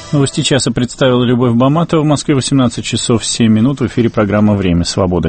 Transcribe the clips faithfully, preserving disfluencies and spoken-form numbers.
Новости часа представила Любовь Баматова. В Москве восемнадцать часов семь минут. В эфире программа «Время свободы».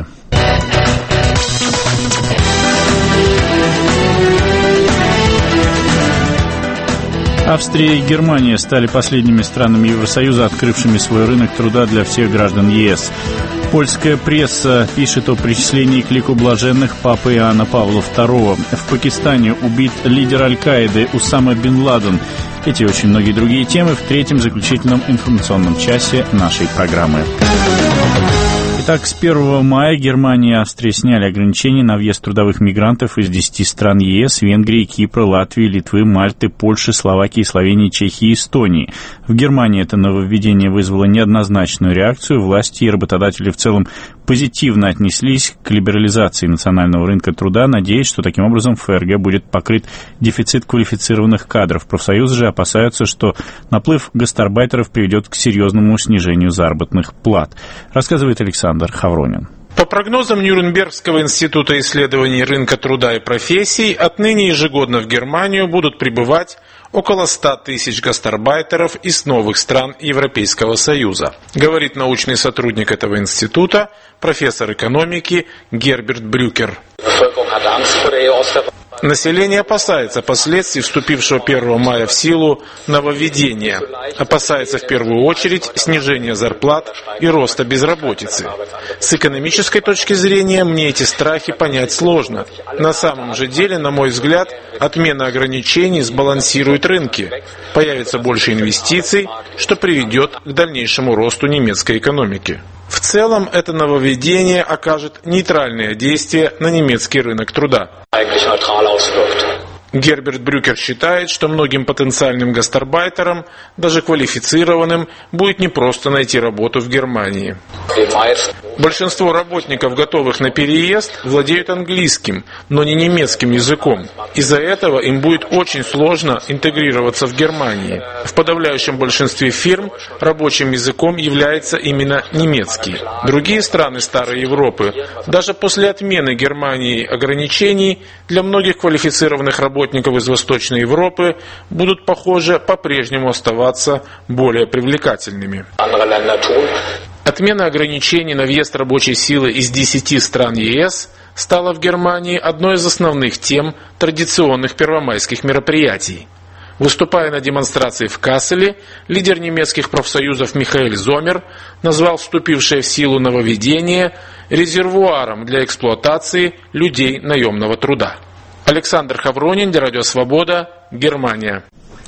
Австрия и Германия стали последними странами Евросоюза, открывшими свой рынок труда для всех граждан ЕС. Польская пресса пишет о причислении к лику блаженных папы Иоанна Павла второго. В Пакистане убит лидер Аль-Каиды Усама бен Ладен. Эти и очень многие другие темы в третьем заключительном информационном часе нашей программы. Итак, с первого мая Германия и Австрия сняли ограничения на въезд трудовых мигрантов из десяти стран ЕС: Венгрии, Кипра, Латвии, Литвы, Мальты, Польши, Словакии, Словении, Чехии и Эстонии. В Германии это нововведение вызвало неоднозначную реакцию. Власти и работодатели в целом позитивно отнеслись к либерализации национального рынка труда, надеясь, что таким образом в ФРГ будет покрыт дефицит квалифицированных кадров. Профсоюзы же опасаются, что наплыв гастарбайтеров приведет к серьезному снижению заработных плат. Рассказывает Александр Хавронин. По прогнозам Нюрнбергского института исследований рынка труда и профессий, отныне ежегодно в Германию будут прибывать около ста тысяч гастарбайтеров из новых стран Европейского Союза, говорит научный сотрудник этого института, профессор экономики Герберт Брюкер. Население опасается последствий вступившего первого мая в силу нововведения. Опасается в первую очередь снижения зарплат и роста безработицы. С экономической точки зрения мне эти страхи понять сложно. На самом же деле, на мой взгляд, отмена ограничений сбалансирует рынки. Появится больше инвестиций, что приведет к дальнейшему росту немецкой экономики. В целом, это нововведение окажет нейтральное действие на немецкий рынок труда. Герберт Брюкер считает, что многим потенциальным гастарбайтерам, даже квалифицированным, будет непросто найти работу в Германии. Большинство работников, готовых на переезд, владеют английским, но не немецким языком. Из-за этого им будет очень сложно интегрироваться в Германии. В подавляющем большинстве фирм рабочим языком является именно немецкий. Другие страны Старой Европы, даже после отмены Германии ограничений, для многих квалифицированных работников работников из Восточной Европы будут, похоже, по-прежнему оставаться более привлекательными. Отмена ограничений на въезд рабочей силы из десяти стран ЕС стала в Германии одной из основных тем традиционных первомайских мероприятий. Выступая на демонстрации в Касселе, лидер немецких профсоюзов Михаэль Зомер назвал вступившее в силу нововведение резервуаром для эксплуатации людей наемного труда. Александр Хавронин, Радио Свобода, Германия.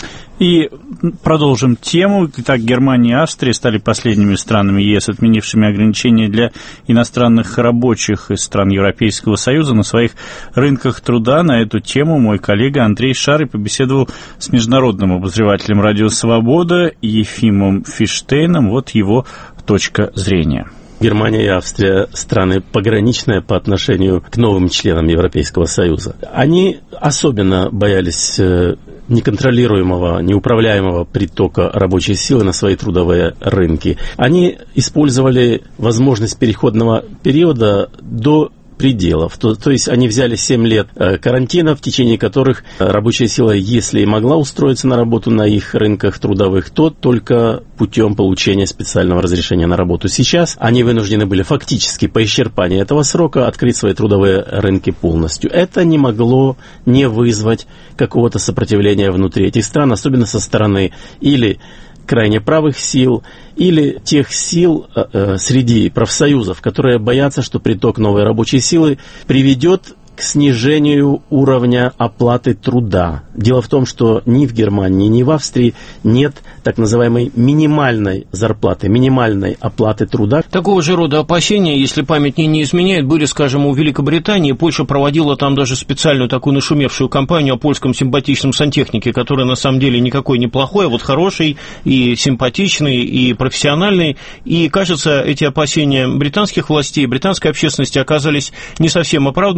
И продолжим тему. Итак, Германия и Австрия стали последними странами ЕС, отменившими ограничения для иностранных рабочих из стран Европейского Союза на своих рынках труда. На эту тему мой коллега Андрей Шары побеседовал с международным обозревателем Радио Свобода Ефимом Фиштейном. Вот его точка зрения. Германия и Австрия – страны пограничные по отношению к новым членам Европейского Союза. Они особенно боялись неконтролируемого, неуправляемого притока рабочей силы на свои трудовые рынки. Они использовали возможность переходного периода до пределов. То, то есть они взяли семь лет карантина, в течение которых рабочая сила, если и могла устроиться на работу на их рынках трудовых, то только путем получения специального разрешения на работу. Сейчас они вынуждены были фактически по исчерпании этого срока открыть свои трудовые рынки полностью. Это не могло не вызвать какого-то сопротивления внутри этих стран, особенно со стороны или крайне правых сил, или тех сил э, среди профсоюзов, которые боятся, что приток новой рабочей силы приведет к снижению уровня оплаты труда. Дело в том, что ни в Германии, ни в Австрии нет так называемой минимальной зарплаты, минимальной оплаты труда. Такого же рода опасения, если память мне не изменяет, были, скажем, у Великобритании. Польша проводила там даже специальную такую нашумевшую кампанию о польском симпатичном сантехнике, который на самом деле никакой не плохой, а вот хороший и симпатичный, и профессиональный. И, кажется, эти опасения британских властей, британской общественности оказались не совсем оправданными, потому что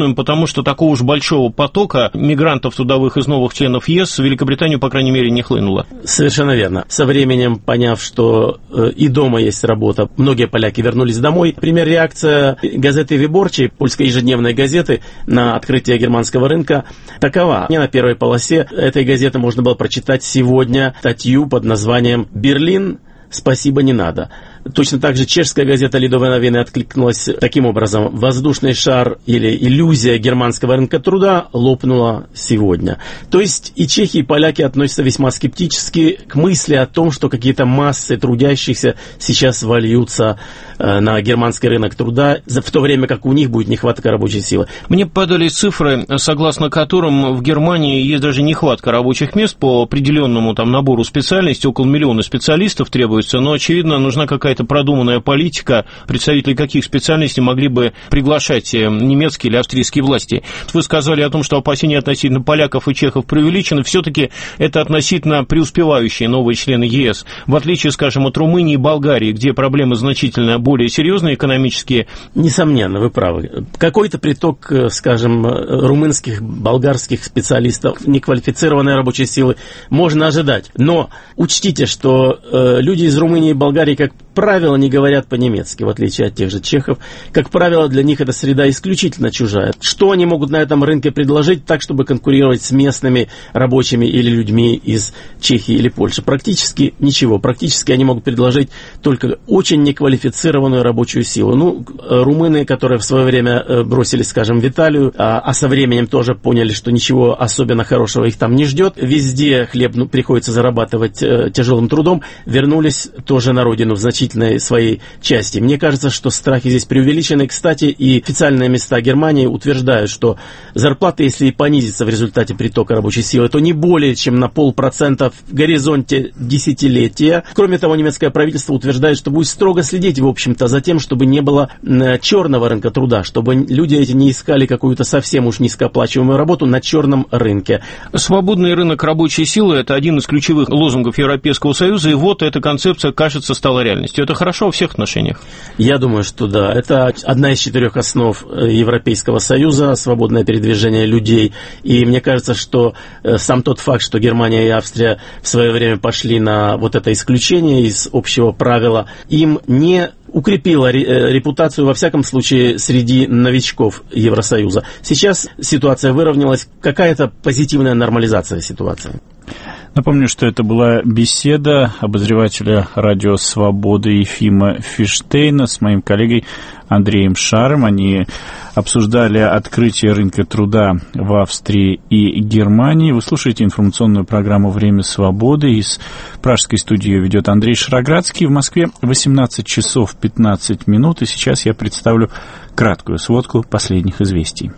что такого уж большого потока мигрантов трудовых из новых членов ЕС в Великобританию, по крайней мере, не хлынуло. Совершенно верно. Со временем, поняв, что и дома есть работа, многие поляки вернулись домой. Например, реакция газеты «Виборчи», польской ежедневной газеты, на открытие германского рынка такова. Не на первой полосе этой газеты можно было прочитать сегодня статью под названием «Берлин. Спасибо, не надо». Точно так же чешская газета «Лидové noviny» откликнулась таким образом: воздушный шар или иллюзия германского рынка труда лопнула сегодня. То есть и чехи, и поляки относятся весьма скептически к мысли о том, что какие-то массы трудящихся сейчас вольются э, на германский рынок труда, в то время как у них будет нехватка рабочей силы. Мне подали цифры, согласно которым в Германии есть даже нехватка рабочих мест по определенному там набору специальностей, около миллиона специалистов требуется, но, очевидно, нужна какая-то это продуманная политика, представители каких специальностей могли бы приглашать немецкие или австрийские власти. Вы сказали о том, что опасения относительно поляков и чехов преувеличены. Все-таки это относительно преуспевающие новые члены ЕС. В отличие, скажем, от Румынии и Болгарии, где проблемы значительно более серьезные экономические. Несомненно, вы правы. Какой-то приток, скажем, румынских, болгарских специалистов, неквалифицированной рабочей силы можно ожидать. Но учтите, что э, люди из Румынии и Болгарии, как правило, не говорят по-немецки, в отличие от тех же чехов. Как правило, для них эта среда исключительно чужая. Что они могут на этом рынке предложить так, чтобы конкурировать с местными рабочими или людьми из Чехии или Польши? Практически ничего. Практически они могут предложить только очень неквалифицированную рабочую силу. Ну, румыны, которые в свое время бросились, скажем, в Италию, а, а со временем тоже поняли, что ничего особенно хорошего их там не ждет, везде хлеб ну, приходится зарабатывать э, тяжелым трудом, вернулись тоже на родину в значительной своей части. Мне кажется, что страхи здесь преувеличены. Кстати, и официальные места Германии утверждают, что зарплаты, если и понизятся в результате притока рабочей силы, то не более чем на полпроцента в горизонте десятилетия. Кроме того, немецкое правительство утверждает, что будет строго следить, в общем-то, за тем, чтобы не было черного рынка труда, чтобы люди эти не искали какую-то совсем уж низкооплачиваемую работу на черном рынке. Свободный рынок рабочей силы – это один из ключевых лозунгов Европейского Союза, и вот эта концепция, кажется, стала реальностью. Это хорошо во всех отношениях? Я думаю, что да. Это одна из четырех основ Европейского Союза, свободное передвижение людей. И мне кажется, что сам тот факт, что Германия и Австрия в свое время пошли на вот это исключение из общего правила, им не укрепила репутацию, во всяком случае, среди новичков Евросоюза. Сейчас ситуация выровнялась, какая-то позитивная нормализация ситуации. Напомню, что это была беседа обозревателя радио «Свобода» Ефима Фиштейна с моим коллегой Андреем Шаром. Они обсуждали открытие рынка труда в Австрии и Германии. Вы слушаете информационную программу «Время свободы». Из пражской студии ее ведет Андрей Шароградский. В Москве восемнадцать часов пятнадцать минут. И сейчас я представлю краткую сводку последних известий.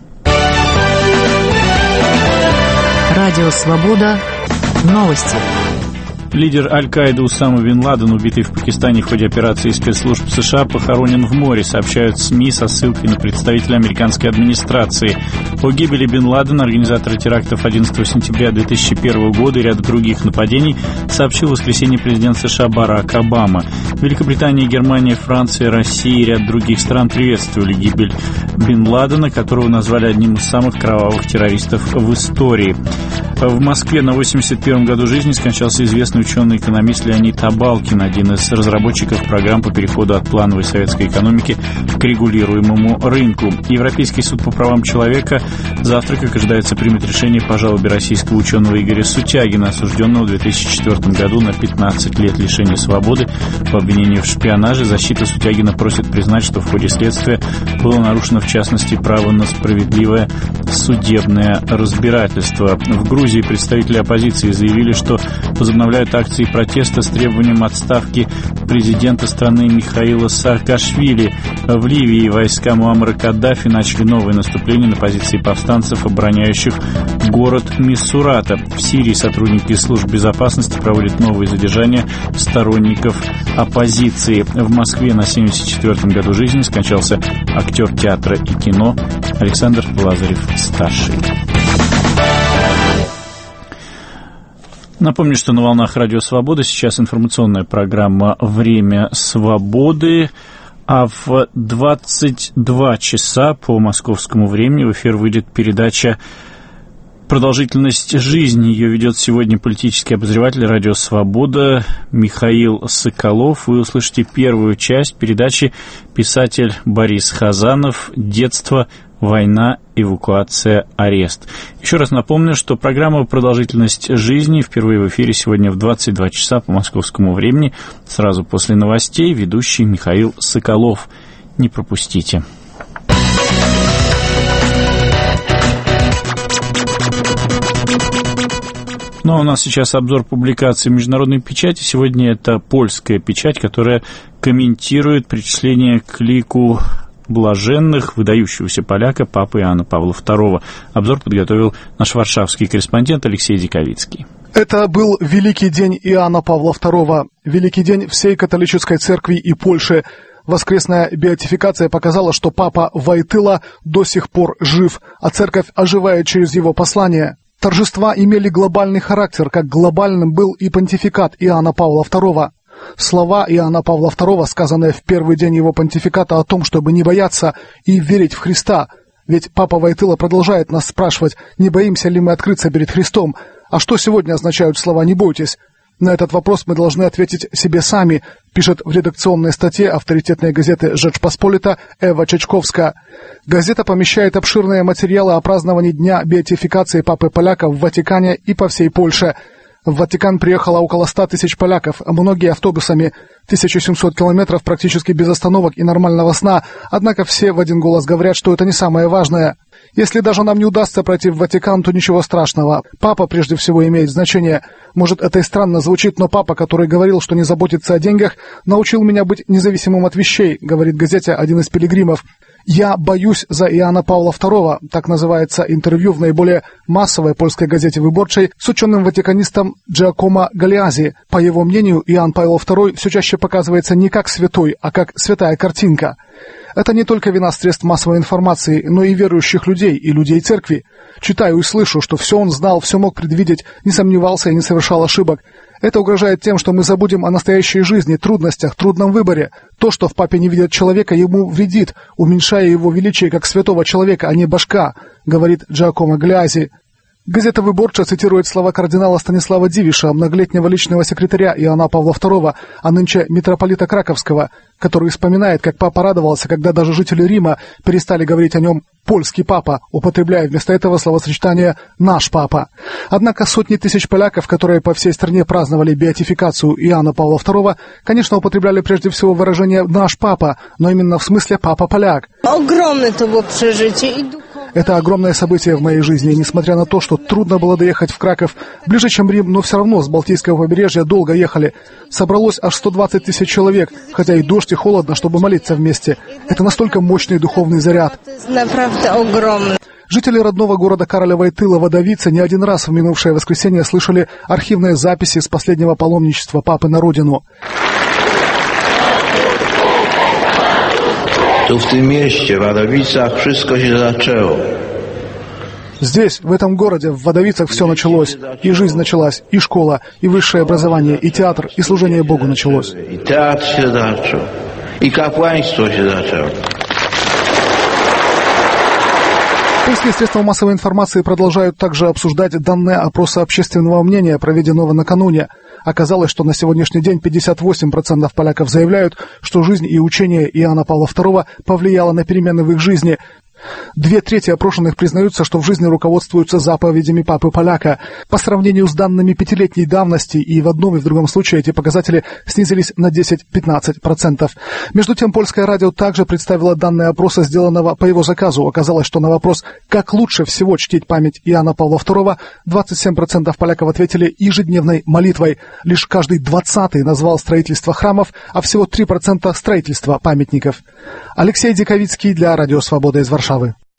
Радио «Свобода». Новости. Лидер Аль-Каиды Усама бен Ладен, убитый в Пакистане в ходе операции спецслужб США, похоронен в море, сообщают СМИ со ссылкой на представителя американской администрации. О гибели бен Ладена, организатора терактов одиннадцатого сентября две тысячи первого года и ряд других нападений, сообщил в воскресенье президент США Барак Обама. Великобритания, Германия, Франция, Россия и ряд других стран приветствовали гибель бен Ладена, которого назвали одним из самых кровавых террористов в истории. В Москве на восемьдесят первом году жизни скончался известный ученый-экономист Леонид Абалкин, один из разработчиков программ по переходу от плановой советской экономики к регулируемому рынку. Европейский суд по правам человека завтра, как ожидается, примет решение по жалобе российского ученого Игоря Сутягина, осужденного в две тысячи четвёртом году на пятнадцать лет лишения свободы по обвинению в шпионаже. Защита Сутягина просит признать, что в ходе следствия было нарушено, в частности, право на справедливое судебное разбирательство. В Грузии представители оппозиции заявили, что возобновляют акции протеста с требованием отставки президента страны Михаила Саакашвили. В Ливии войска Муаммара Каддафи начали новое наступление на позиции повстанцев, обороняющих город Миссурата. В Сирии сотрудники служб безопасности проводят новые задержания сторонников оппозиции. В Москве на семьдесят четвёртом году жизни скончался актер театра и кино Александр Лазарев-старший. Напомню, что на волнах Радио Свобода сейчас информационная программа «Время свободы». А в двадцать два часа по московскому времени в эфир выйдет передача «Продолжительность жизни». Ее ведет сегодня политический обозреватель «Радио Свобода» Михаил Соколов. Вы услышите первую часть передачи писатель Борис Хазанов «Детство, война, эвакуация, арест». Еще раз напомню, что программа «Продолжительность жизни» впервые в эфире сегодня в двадцать два часа по московскому времени. Сразу после новостей ведущий Михаил Соколов. Не пропустите. Ну, а у нас сейчас обзор публикаций международной печати. Сегодня это польская печать, которая комментирует причисление к лику блаженных выдающегося поляка папы Иоанна Павла второго. Обзор подготовил наш варшавский корреспондент Алексей Диковицкий. Это был великий день Иоанна Павла второго, великий день всей католической церкви и Польши. Воскресная беатификация показала, что папа Войтыла до сих пор жив, а церковь оживает через его послание. Торжества имели глобальный характер, как глобальным был и понтификат Иоанна Павла второго. Слова Иоанна Павла второго, сказанные в первый день его понтификата о том, чтобы не бояться и верить в Христа. Ведь папа Войтыла продолжает нас спрашивать, не боимся ли мы открыться перед Христом. А что сегодня означают слова «не бойтесь»? На этот вопрос мы должны ответить себе сами, пишет в редакционной статье авторитетной газеты «Rzeczpospolita» Эва Чечковская. Газета помещает обширные материалы о праздновании Дня беатификации Папы Поляка в Ватикане и по всей Польше. В Ватикан приехало около ста тысяч поляков, многие автобусами, тысяча семьсот километров практически без остановок и нормального сна, однако все в один голос говорят, что это не самое важное. Если даже нам не удастся пройти в Ватикан, то ничего страшного. Папа прежде всего имеет значение. Может, это и странно звучит, но папа, который говорил, что не заботится о деньгах, научил меня быть независимым от вещей, говорит газете один из пилигримов. «Я боюсь за Иоанна Павла второго», так называется интервью в наиболее массовой польской газете «Выборчей» с ученым ватиканистом Джиакомо Галиази. По его мнению, Иоанн Павел второй все чаще показывается не как святой, а как святая картинка. Это не только вина средств массовой информации, но и верующих людей, и людей церкви. Читаю и слышу, что все он знал, все мог предвидеть, не сомневался и не совершал ошибок. Это угрожает тем, что мы забудем о настоящей жизни, трудностях, трудном выборе. То, что в папе не видят человека, ему вредит, уменьшая его величие как святого человека, а не башка, говорит Джиакомо Галиази. Газета «Выборча» цитирует слова кардинала Станислава Дивиша, многолетнего личного секретаря Иоанна Павла второго, а нынче митрополита Краковского, который вспоминает, как папа радовался, когда даже жители Рима перестали говорить о нем «польский папа», употребляя вместо этого словосочетание «наш папа». Однако сотни тысяч поляков, которые по всей стране праздновали беатификацию Иоанна Павла второго, конечно, употребляли прежде всего выражение «наш папа», но именно в смысле «папа-поляк». Огромное это было прожитие. Это огромное событие в моей жизни, несмотря на то, что трудно было доехать в Краков, ближе, чем Рим, но все равно с Балтийского побережья долго ехали. Собралось аж сто двадцать тысяч человек, хотя и дождь, и холодно, чтобы молиться вместе. Это настолько мощный духовный заряд. Жители родного города Кароля Войтыла Водовицы не один раз в минувшее воскресенье слышали архивные записи с последнего паломничества папы на родину. Tu w tym mieście, w Wadowicach, wszystko się zaczęło. Здесь, в этом городе, в Водовицах все началось. И жизнь началась, и школа, и высшее образование, и театр, и служение Богу началось. I teatr się zaczął, i kapłaństwo się zaczęło. Польские средства массовой информации продолжают также обсуждать данные опроса общественного мнения, проведенного накануне. Оказалось, что на сегодняшний день пятьдесят восемь процентов поляков заявляют, что жизнь и учение Иоанна Павла второго повлияло на перемены в их жизни. Две трети опрошенных признаются, что в жизни руководствуются заповедями папы поляка. По сравнению с данными пятилетней давности и в одном и в другом случае эти показатели снизились на десять-пятнадцать процентов. Между тем, польское радио также представило данные опроса, сделанного по его заказу. Оказалось, что на вопрос, как лучше всего чтить память Иоанна Павла второго, двадцать семь процентов поляков ответили ежедневной молитвой. Лишь каждый двадцатый назвал строительство храмов, а всего три процента строительства памятников. Алексей Диковицкий для Радио Свобода из Варшавы.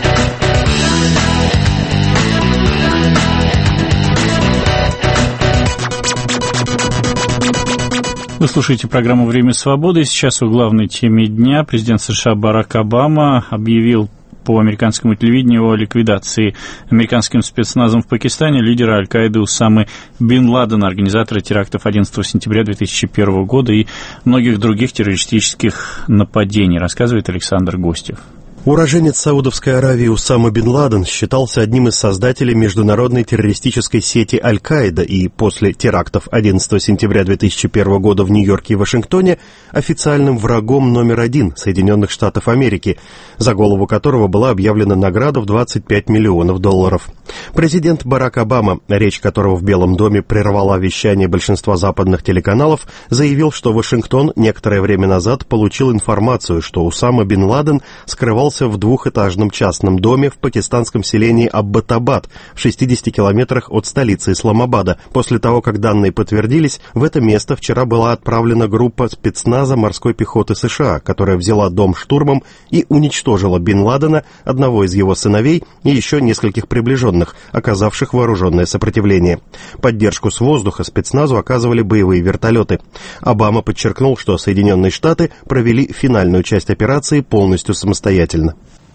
Вы слушаете программу «Время свободы». Сейчас о главной теме дня. Президент США Барак Обама объявил по американскому телевидению о ликвидации американским спецназом в Пакистане лидера Аль-Каиды Усамы бин Ладена, организатора терактов одиннадцатого сентября две тысячи первого года и многих других террористических нападений, рассказывает Александр Гостев. Уроженец Саудовской Аравии Усама бин Ладен считался одним из создателей международной террористической сети Аль-Каида и после терактов одиннадцатого сентября две тысячи первого года в Нью-Йорке и Вашингтоне официальным врагом номер один Соединенных Штатов Америки, за голову которого была объявлена награда в двадцать пять миллионов долларов. Президент Барак Обама, речь которого в Белом доме прервала вещание большинства западных телеканалов, заявил, что Вашингтон некоторое время назад получил информацию, что Усама бин Ладен скрывался в двухэтажном частном доме в пакистанском селении Аббатабад в шестидесяти километрах от столицы Исламабада. После того, как данные подтвердились, в это место вчера была отправлена группа спецназа морской пехоты США, которая взяла дом штурмом и уничтожила бин Ладена, одного из его сыновей и еще нескольких приближенных, оказавших вооруженное сопротивление. Поддержку с воздуха спецназу оказывали боевые вертолеты. Обама подчеркнул, что Соединенные Штаты провели финальную часть операции полностью самостоятельно.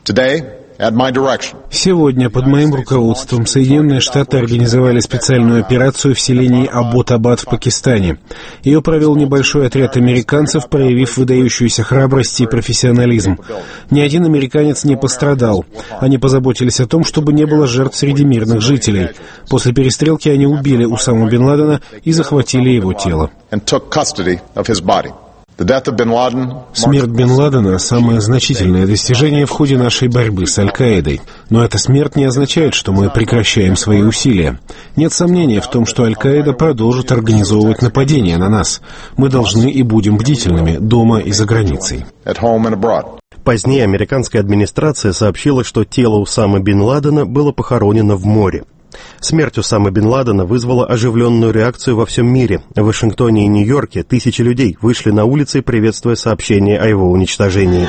Сегодня под моим руководством Соединенные Штаты организовали специальную операцию в селении Абботабад в Пакистане. Ее провел небольшой отряд американцев, проявив выдающуюся храбрость и профессионализм. Ни один американец не пострадал. Они позаботились о том, чтобы не было жертв среди мирных жителей. После перестрелки они убили Усаму бин Ладена и захватили его тело. Смерть бин Ладена – самое значительное достижение в ходе нашей борьбы с Аль-Каидой. Но эта смерть не означает, что мы прекращаем свои усилия. Нет сомнения в том, что Аль-Каида продолжит организовывать нападения на нас. Мы должны и будем бдительными дома и за границей. Позднее американская администрация сообщила, что тело Усамы бин Ладена было похоронено в море. Смерть Усамы бин Ладена вызвала оживленную реакцию во всем мире. В Вашингтоне и Нью-Йорке тысячи людей вышли на улицы, приветствуя сообщение о его уничтожении.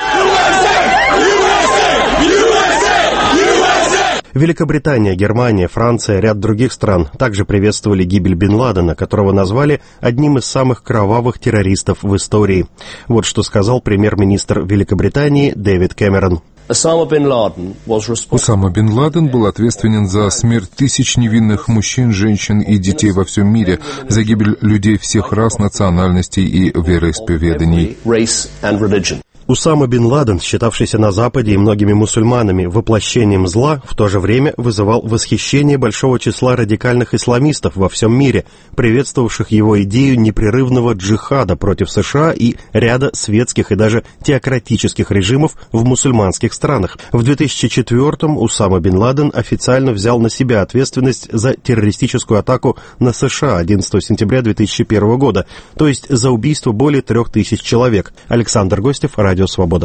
Великобритания, Германия, Франция, ряд других стран также приветствовали гибель бин Ладена, которого назвали одним из самых кровавых террористов в истории. Вот что сказал премьер-министр Великобритании Дэвид Кэмерон. Усама бин Ладен был ответственен за смерть тысяч невинных мужчин, женщин и детей во всем мире, за гибель людей всех рас, национальностей и вероисповеданий. Усама бин Ладен, считавшийся на Западе и многими мусульманами воплощением зла, в то же время вызывал восхищение большого числа радикальных исламистов во всем мире, приветствовавших его идею непрерывного джихада против США и ряда светских и даже теократических режимов в мусульманских странах. В две тысячи четвёртом Усама бин Ладен официально взял на себя ответственность за террористическую атаку на США одиннадцатого сентября две тысячи первого года, то есть за убийство более трех тысяч человек. Александр Гостев, Радио Свобода.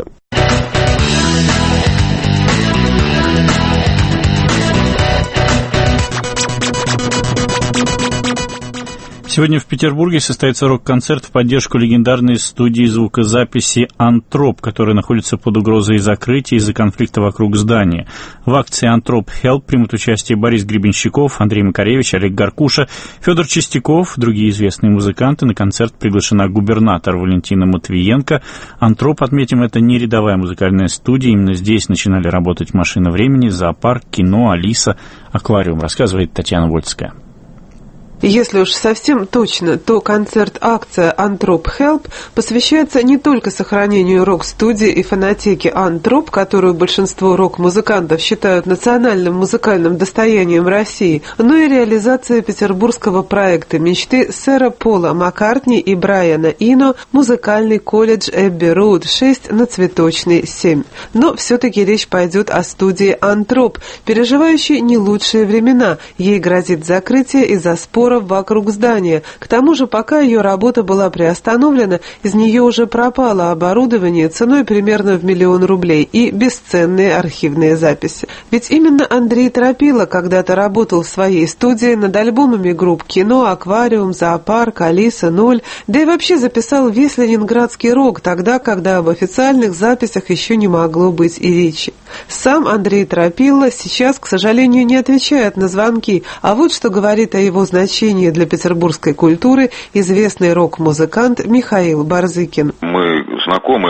Сегодня в Петербурге состоится рок-концерт в поддержку легендарной студии звукозаписи «Антроп», которая находится под угрозой закрытия из-за конфликта вокруг здания. В акции «Антроп Хелп» примут участие Борис Гребенщиков, Андрей Макаревич, Олег Гаркуша, Федор Чистяков, другие известные музыканты. На концерт приглашена губернатор Валентина Матвиенко. «Антроп», отметим, это не рядовая музыкальная студия. Именно здесь начинали работать «Машина времени», «Зоопарк», «Кино», «Алиса», «Аквариум», рассказывает Татьяна Вольская. Если уж совсем точно, то концерт-акция «Антроп Хелп» посвящается не только сохранению рок-студии и фонотеки «Антроп», которую большинство рок-музыкантов считают национальным музыкальным достоянием России, но и реализации петербургского проекта мечты сэра Пола Маккартни и Брайана Ино «Музыкальный колледж Эбби-Роуд шесть на Цветочной семь». Но все-таки речь пойдет о студии «Антроп», переживающей не лучшие времена. Ей грозит закрытие из-за спора вокруг здания. К тому же, пока ее работа была приостановлена, из нее уже пропало оборудование ценой примерно в миллион рублей и бесценные архивные записи. Ведь именно Андрей Тропила когда-то работал в своей студии над альбомами групп «Кино», «Аквариум», «Зоопарк», «Алиса», «Ноль», да и вообще записал весь ленинградский рок тогда, когда об официальных записях еще не могло быть и речи. Сам Андрей Тропила сейчас, к сожалению, не отвечает на звонки, а вот что говорит о его значении для петербургской культуры известный рок-музыкант Михаил Барзыкин. Мы знакомы с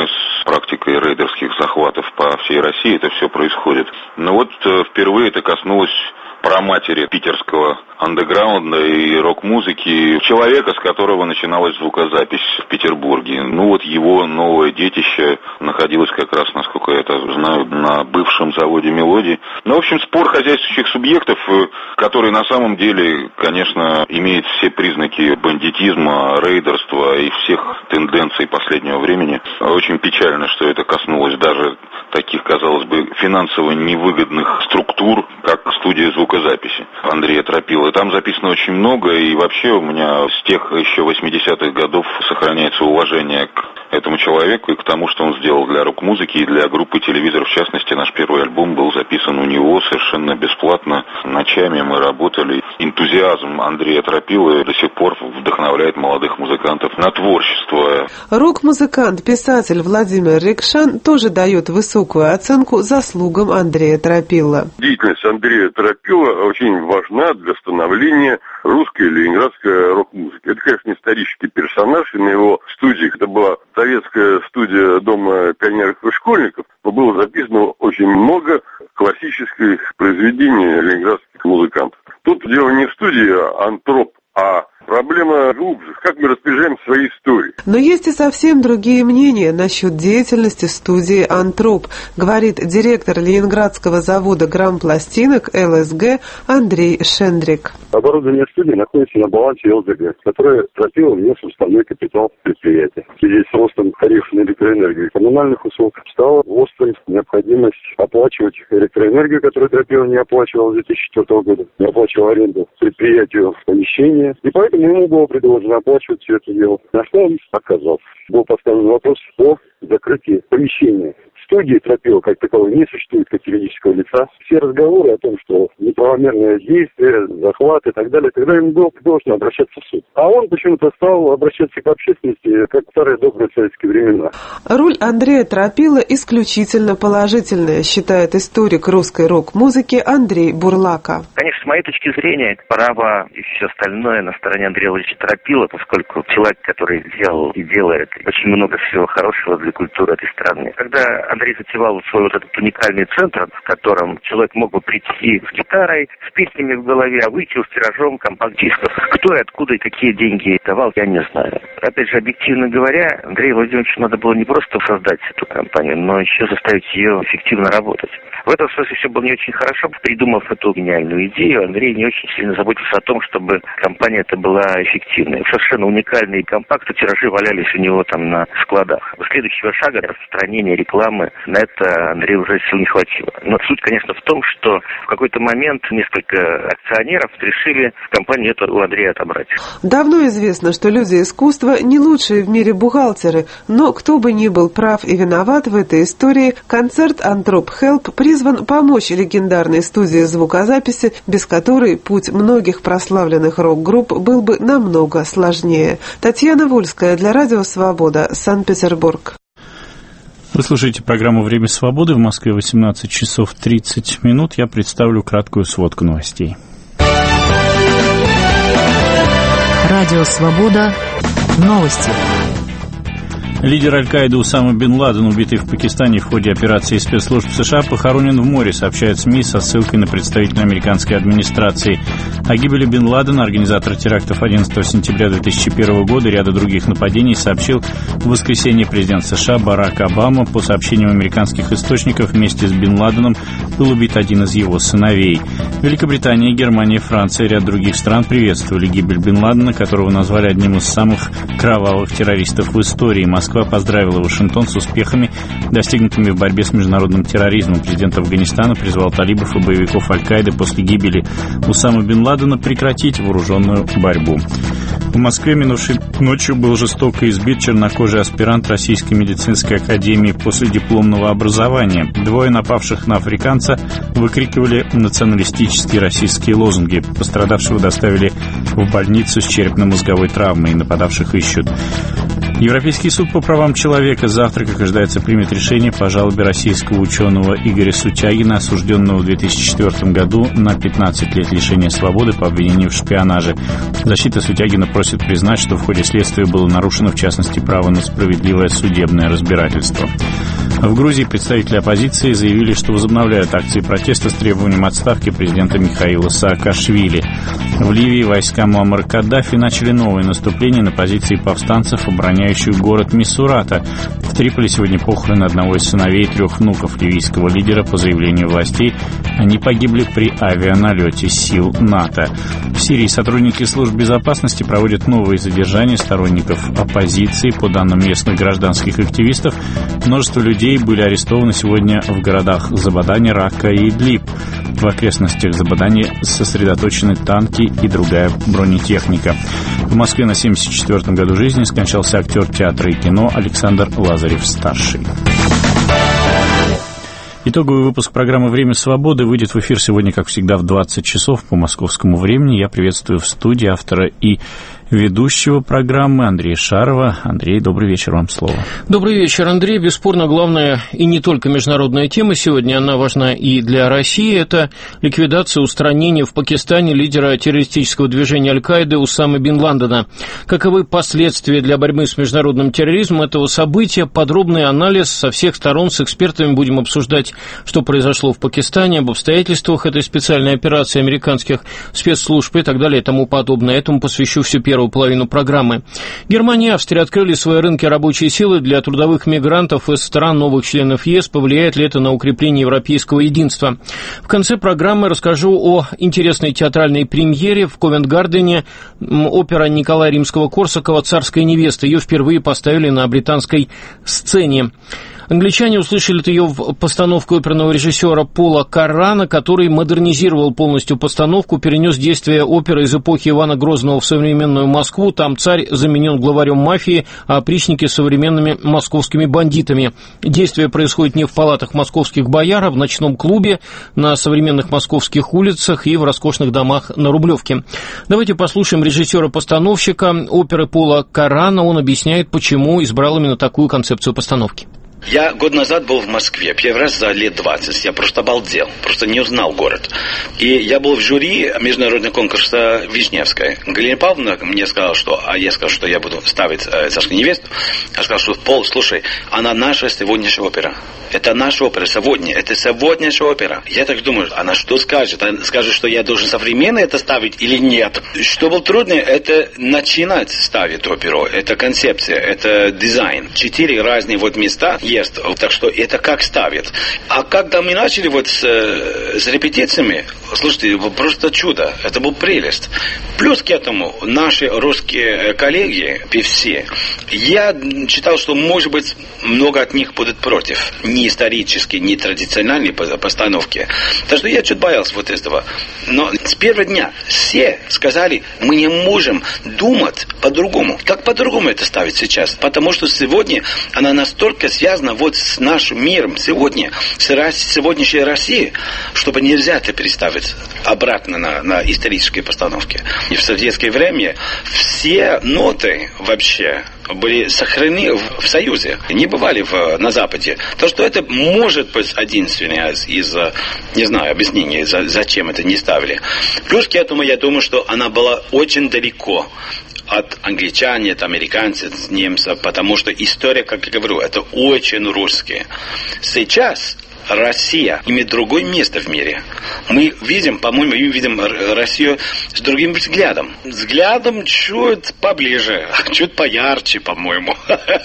практикой рейдерских захватов по всей России это все происходит. Но вот впервые это коснулось праматери питерского андеграунда и рок-музыки, человека, с которого начиналась звукозапись в Петербурге. Ну вот его новое детище находилось как раз, насколько я это знаю, на бывшем заводе «Мелодии». Ну, в общем, спор хозяйствующих субъектов, который на самом деле, конечно, имеет все признаки бандитизма, рейдерства и всех тенденций последнего времени. Очень печально, что это коснулось даже таких, казалось бы, финансово невыгодных структур, как студия звукозаписи Андрея Тропила. Там записано очень много, и вообще у меня с тех еще восьмидесятых годов сохраняется уважение к этому человеку и к тому, что он сделал для рок-музыки и для группы «Телевизор». В частности, наш первый альбом был записан у него совершенно бесплатно. Ночами мы работали. Энтузиазм Андрея Тропила до сих пор вдохновляет молодых музыкантов на творчество. Рок-музыкант, писатель Владимир Рекшан тоже дает высокую оценку заслугам Андрея Тропила. Деятельность Андрея Тропила очень важна для становления русской ленинградской рок-музыки. Это, конечно, исторический персонаж, и на его студиях, это была советская студия Дома пионеров и школьников, было записано очень много классических произведений ленинградских музыкантов. Тут дело не в студии «Антроп», а проблема глубже. Как мы распоряжаем своей историей. Но есть и совсем другие мнения насчет деятельности студии «Антроп», говорит директор Ленинградского завода грампластинок эл эс гэ Андрей Шендрик. Оборудование студии находится на балансе эл дэ гэ, которое Тропила внес в уставной капитал предприятия. В связи с ростом тарифов на электроэнергию и коммунальных услуг стала острой необходимость оплачивать электроэнергию, которую Тропила не оплачивал с две тысячи четвёртого года, не оплачивал аренду предприятию помещения, и поэтому ему было предложено оплачивать все это дело, на что он отказался. Был поставлен вопрос о закрытии помещения. Студии Тропила как таковой не существует как юридического лица. Все разговоры о том, что неправомерное действие, захват и так далее, тогда ему было предложено обращаться в суд. А он почему-то стал обращаться к общественности, как в старые добрые советские времена. Роль Андрея Тропила исключительно положительная, считает историк русской рок-музыки Андрей Бурлака. Конечно, с моей точки зрения, право и все остальное на стороне Андрея Владимировича Тропила, поскольку человек, который сделал и делает очень много всего хорошего для культуры этой страны. Когда Андрей затевал свой вот этот уникальный центр, в котором человек мог бы прийти с гитарой, с песнями в голове, а выйти с тиражом компакт-дисков. Кто и откуда и какие деньги давал, я не знаю. Опять же, объективно говоря, Андрею Владимировичу надо было не просто создать эту компанию, но еще заставить ее эффективно работать. В этом смысле все было не очень хорошо. Придумав эту гениальную идею, Андрей не очень сильно заботился о том, чтобы компания эта была эффективной. Совершенно уникальные компакты, тиражи валялись у него там на складах. Следующего шага, распространения рекламы, на это Андрею уже сил не хватило. Но суть, конечно, в том, что в какой-то момент несколько акционеров решили компанию эту у Андрея отобрать. Давно известно, что люди искусства не лучшие в мире бухгалтеры, но кто бы ни был прав и виноват в этой истории, концерт «Антроп Хелп» призван помочь легендарной студии звукозаписи, без которой путь многих прославленных рок-групп был бы намного сложнее. Татьяна Вольская для Радио Свобода, Санкт-Петербург. Вы слушаете программу «Время свободы». В Москве восемнадцать часов тридцать минут. Я представлю краткую сводку новостей. Радио «Свобода». Новости. Лидер Аль-Каиды Усама бен Ладен, убитый в Пакистане в ходе операции спецслужб США, похоронен в море, сообщает СМИ со ссылкой на представителя американской администрации. О гибели бен Ладена организатор терактов одиннадцатого сентября две тысячи первого года и ряда других нападений сообщил в воскресенье президент США Барак Обама. По сообщениям американских источников, вместе с бен Ладеном был убит один из его сыновей. Великобритания, Германия, Франция и ряд других стран приветствовали гибель бен Ладена, которого назвали одним из самых кровавых террористов в истории. Москва поздравила Вашингтон с успехами, достигнутыми в борьбе с международным терроризмом. Президент Афганистана призвал талибов и боевиков Аль-Каиды после гибели Усамы бен Ладена прекратить вооруженную борьбу. В Москве минувшей ночью был жестоко избит чернокожий аспирант Российской медицинской академии после дипломного образования. Двое напавших на африканца выкрикивали националистические российские лозунги. Пострадавшего доставили в больницу с черепно-мозговой травмой. Нападавших ищут. Европейский суд по правам человека завтра, как ожидается, примет решение по жалобе российского ученого Игоря Сутягина, осужденного в две тысячи четвёртом году на пятнадцать лет лишения свободы по обвинению в шпионаже. Защита Сутягина просит признать, что в ходе следствия было нарушено, в частности, право на справедливое судебное разбирательство. В Грузии представители оппозиции заявили, что возобновляют акции протеста с требованием отставки президента Михаила Саакашвили. В Ливии войска Муаммара Каддафи начали новое наступление на позиции повстанцев, обороняющих город Мисурата. В Триполи сегодня похороны одного из сыновей и трех внуков ливийского лидера. По заявлению властей, они погибли при авианалете сил НАТО. В Сирии сотрудники служб безопасности проводят новые задержания сторонников оппозиции. По данным местных гражданских активистов, множество людей были арестованы сегодня в городах Забадани, Рака и Идлиб. В окрестностях Забадани сосредоточены танки и другая бронетехника. В Москве на семьдесят четвёртом году жизни скончался актер театра и кино Александр Лазарев-старший. Итоговый выпуск программы «Время свободы» выйдет в эфир сегодня, как всегда, в двадцать часов по московскому времени. Я приветствую в студии автора и ведущего программы Андрея Шарова. Андрей, добрый вечер, вам слово. Добрый вечер, Андрей. Бесспорно, главная и не только международная тема сегодня, она важна и для России. Это ликвидация, устранение в Пакистане лидера террористического движения Аль-Каиды Усамы бин Ладена. Каковы последствия для борьбы с международным терроризмом этого события? Подробный анализ со всех сторон с экспертами будем обсуждать, что произошло в Пакистане, об обстоятельствах этой специальной операции американских спецслужб и так далее и тому подобное. Этому посвящу всю первую первую половину программы. Германия и Австрия открыли свои рынки рабочей силы для трудовых мигрантов из стран новых членов ЕС. Повлияет ли это на укрепление европейского единства? В конце программы расскажу о интересной театральной премьере в Ковент-Гардене. Опера Николая Римского-Корсакова «Царская невеста». Ее впервые поставили на британской сцене. Англичане услышали ее в постановку оперного режиссера Пола Каррана, который модернизировал полностью постановку, перенес действие оперы из эпохи Ивана Грозного в современную Москву. Там царь заменен главарем мафии, а опричники — современными московскими бандитами. Действие происходит не в палатах московских бояр, а в ночном клубе, на современных московских улицах и в роскошных домах на Рублевке. Давайте послушаем режиссера-постановщика оперы Пола Каррана. Он объясняет, почему избрал именно такую концепцию постановки. Я год назад был в Москве, первый раз за лет двадцать. Я просто обалдел, просто не узнал город. И я был в жюри международного конкурса Вишневской. Галина Павловна мне сказала, что, а я сказал, что я буду ставить э, «Царскую невесту». Я сказал, что Пол, слушай, она наша сегодняшняя опера. Это наша опера сегодня, это сегодняшняя опера. Я так думаю, она что скажет? Она скажет, что я должен современно это ставить или нет? Что было трудно, это начинать ставить оперу. Это концепция, это дизайн. Четыре разные вот места есть, так что это как ставит. А когда мы начали вот с, с репетициями, слушайте, просто чудо, это был прелесть. Плюс к этому наши русские коллеги, певцы, я читал, что, может быть, много от них будет против. Не исторические, не традиционные постановки. Так что я чуть боялся вот этого. Но с первого дня все сказали, мы не можем думать по-другому. Как по-другому это ставить сейчас? Потому что сегодня она настолько связана вот с нашим миром, сегодня, с сегодняшней Россией, чтобы нельзя это переставить обратно на, на исторические постановки. И в советское время все ноты вообще были сохранены в, в Союзе, не бывали в, на Западе. То, что это может быть единственное из, из не знаю, объяснений, за, зачем это не ставили. Плюс к этому, я думаю, что она была очень далеко от англичан, от американцев, немцев, потому что история, как я говорю, это очень русская. Сейчас Россия имеет другое место в мире. Мы видим, по-моему, мы видим Россию с другим взглядом. Взглядом чуть поближе, чуть поярче, по-моему,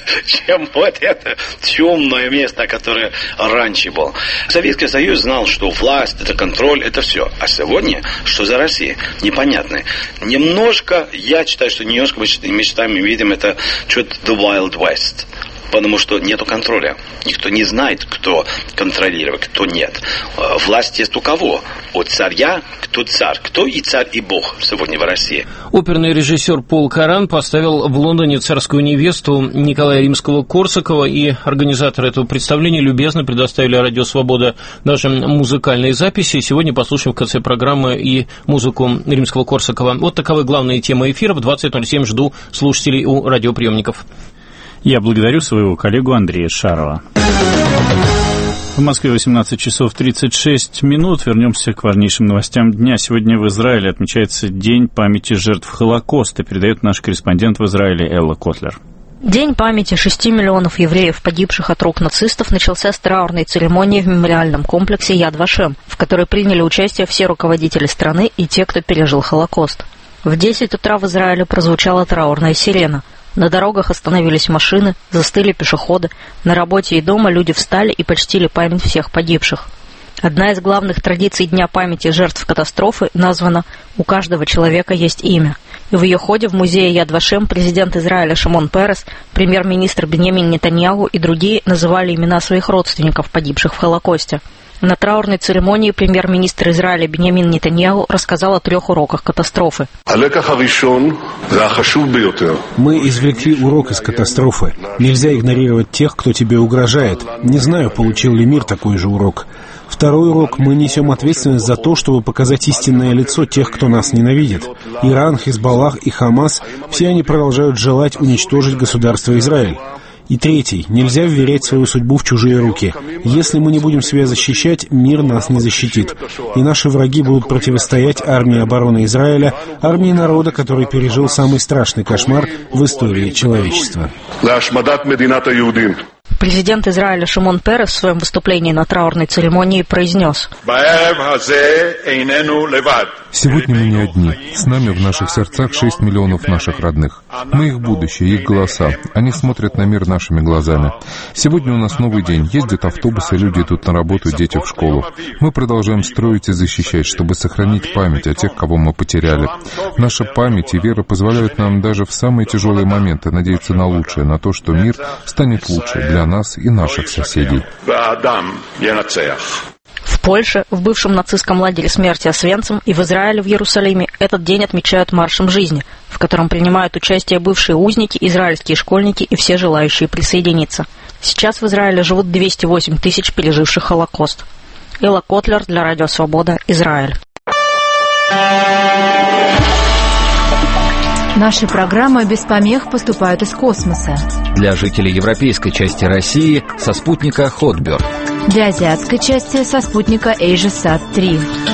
чем вот это темное место, которое раньше было. Советский Союз знал, что власть, это контроль, это все. А сегодня, что за Россия? Непонятно. Немножко, я считаю, что немножко мы считаем, мы видим это чуть the Wild West. Потому что нету контроля. Никто не знает, кто контролирует, кто нет. Власть есть у кого? От царя, кто царь. Кто и царь, и бог сегодня в России. Оперный режиссер Пол Карран поставил в Лондоне «Царскую невесту» Николая Римского-Корсакова, и организаторы этого представления любезно предоставили Радио Свобода даже музыкальные записи. Сегодня послушаем в конце программы и музыку Римского-Корсакова. Вот таковы главные темы эфира. В двадцать ноль семь жду слушателей у радиоприемников. Я благодарю своего коллегу Андрея Шарова. В Москве восемнадцать часов тридцать шесть минут. Вернемся к важнейшим новостям дня. Сегодня в Израиле отмечается День памяти жертв Холокоста, передает наш корреспондент в Израиле Элла Котлер. День памяти шести миллионов евреев, погибших от рук нацистов, начался с траурной церемонии в мемориальном комплексе Яд Вашем, в которой приняли участие все руководители страны и те, кто пережил Холокост. В десять утра в Израиле прозвучала траурная сирена. На дорогах остановились машины, застыли пешеходы. На работе и дома люди встали и почтили память всех погибших. Одна из главных традиций Дня памяти жертв катастрофы названа «У каждого человека есть имя». И в ее ходе в музее Яд Вашем президент Израиля Шимон Перес, премьер-министр Биньямин Нетаньяху и другие называли имена своих родственников, погибших в Холокосте. На траурной церемонии премьер-министр Израиля Биньямин Нетаньяху рассказал о трех уроках катастрофы. Мы извлекли урок из катастрофы. Нельзя игнорировать тех, кто тебе угрожает. Не знаю, получил ли мир такой же урок. Второй урок. Мы несем ответственность за то, чтобы показать истинное лицо тех, кто нас ненавидит. Иран, Хизбаллах и Хамас – все они продолжают желать уничтожить государство Израиль. И третий. Нельзя вверять свою судьбу в чужие руки. Если мы не будем себя защищать, мир нас не защитит. И наши враги будут противостоять армии обороны Израиля, армии народа, который пережил самый страшный кошмар в истории человечества. Президент Израиля Шимон Перес в своем выступлении на траурной церемонии произнес: «Сегодня мы не одни. С нами в наших сердцах шесть миллионов наших родных. Мы их будущее, их голоса. Они смотрят на мир нашими глазами. Сегодня у нас новый день. Ездят автобусы, люди идут на работу, дети в школу. Мы продолжаем строить и защищать, чтобы сохранить память о тех, кого мы потеряли. Наша память и вера позволяют нам даже в самые тяжелые моменты надеяться на лучшее, на то, что мир станет лучше для нас и наших соседей». В Польше, в бывшем нацистском лагере смерти Освенцим и в Израиле, в Иерусалиме этот день отмечают маршем жизни, в котором принимают участие бывшие узники, израильские школьники и все желающие присоединиться. Сейчас в Израиле живут двести восемь тысяч переживших Холокост. Элла Котлер для Радио Свобода, Израиль. Наши программы без помех поступают из космоса. Для жителей европейской части России со спутника Хотберг. Для азиатской части со спутника AsiaSat три.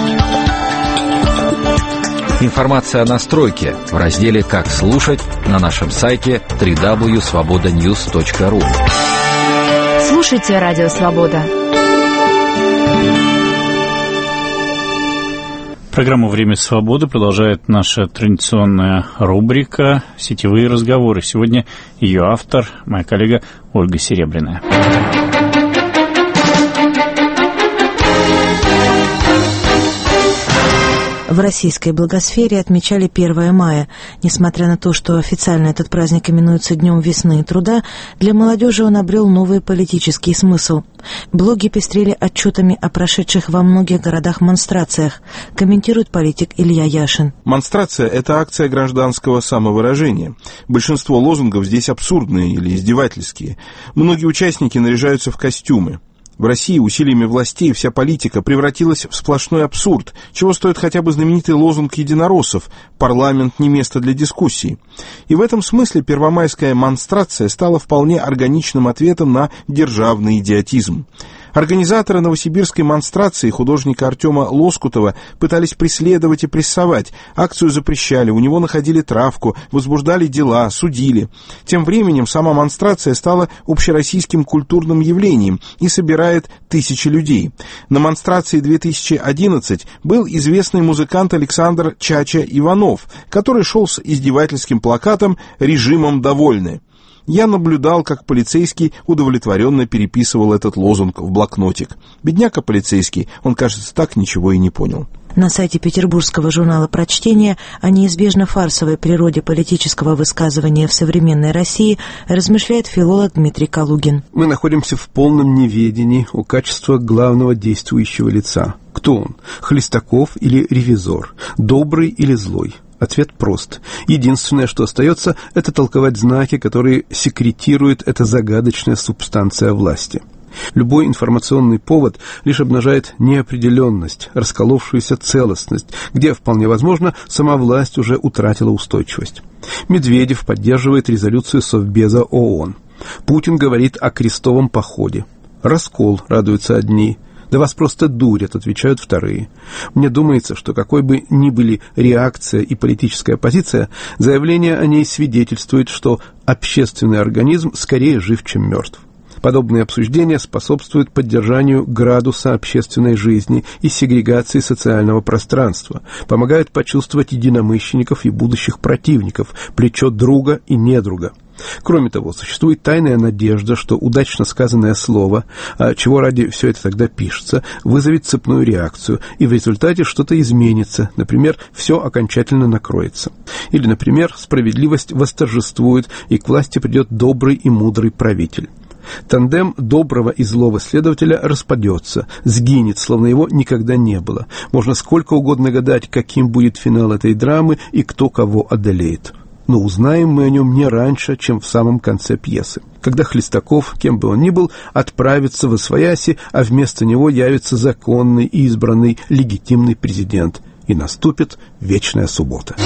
Информация о настройке в разделе «Как слушать» на нашем сайте дабл ю дабл ю дабл ю точка свобода ньюс точка ру. Слушайте Радио Свобода. Программу «Время свободы» продолжает наша традиционная рубрика «Сетевые разговоры». Сегодня ее автор, моя коллега Ольга Серебряная. В российской благосфере отмечали первое мая. Несмотря на то, что официально этот праздник именуется Днем весны и труда, для молодежи он обрел новый политический смысл. Блоги пестрели отчетами о прошедших во многих городах монстрациях, комментирует политик Илья Яшин. Монстрация – это акция гражданского самовыражения. Большинство лозунгов здесь абсурдные или издевательские. Многие участники наряжаются в костюмы. В России усилиями властей вся политика превратилась в сплошной абсурд, чего стоит хотя бы знаменитый лозунг единороссов «Парламент не место для дискуссий». И в этом смысле первомайская монстрация стала вполне органичным ответом на державный идиотизм. Организаторы новосибирской монстрации, художника Артема Лоскутова, пытались преследовать и прессовать. Акцию запрещали, у него находили травку, возбуждали дела, судили. Тем временем сама монстрация стала общероссийским культурным явлением и собирает тысячи людей. На монстрации две тысячи одиннадцать был известный музыкант Александр Чача Иванов, который шел с издевательским плакатом «Режимом довольны». Я наблюдал, как полицейский удовлетворенно переписывал этот лозунг в блокнотик. Бедняка полицейский, он, кажется, так ничего и не понял. На сайте петербургского журнала «Прочтение» о неизбежно фарсовой природе политического высказывания в современной России размышляет филолог Дмитрий Калугин. Мы находимся в полном неведении о качествах главного действующего лица. Кто он? Хлестаков или ревизор? Добрый или злой? Ответ прост. Единственное, что остается, это толковать знаки, которые секретирует эта загадочная субстанция власти. Любой информационный повод лишь обнажает неопределенность, расколовшуюся целостность, где, вполне возможно, сама власть уже утратила устойчивость. Медведев поддерживает резолюцию Совбеза ООН. Путин говорит о крестовом походе. Раскол, радуются одни. Да вас просто дурят, отвечают вторые. Мне думается, что какой бы ни были реакция и политическая позиция, заявление о ней свидетельствует, что общественный организм скорее жив, чем мертв. Подобные обсуждения способствуют поддержанию градуса общественной жизни и сегрегации социального пространства, помогают почувствовать единомышленников и будущих противников, плечо друга и недруга. Кроме того, существует тайная надежда, что удачно сказанное слово, а чего ради все это тогда пишется, вызовет цепную реакцию, и в результате что-то изменится, например, все окончательно накроется. Или, например, справедливость восторжествует, и к власти придет добрый и мудрый правитель. Тандем доброго и злого следователя распадется, сгинет, словно его никогда не было. Можно сколько угодно гадать, каким будет финал этой драмы и кто кого одолеет. Но узнаем мы о нем не раньше, чем в самом конце пьесы, когда Хлестаков, кем бы он ни был, отправится во свояси, а вместо него явится законный, избранный, легитимный президент, и наступит вечная суббота.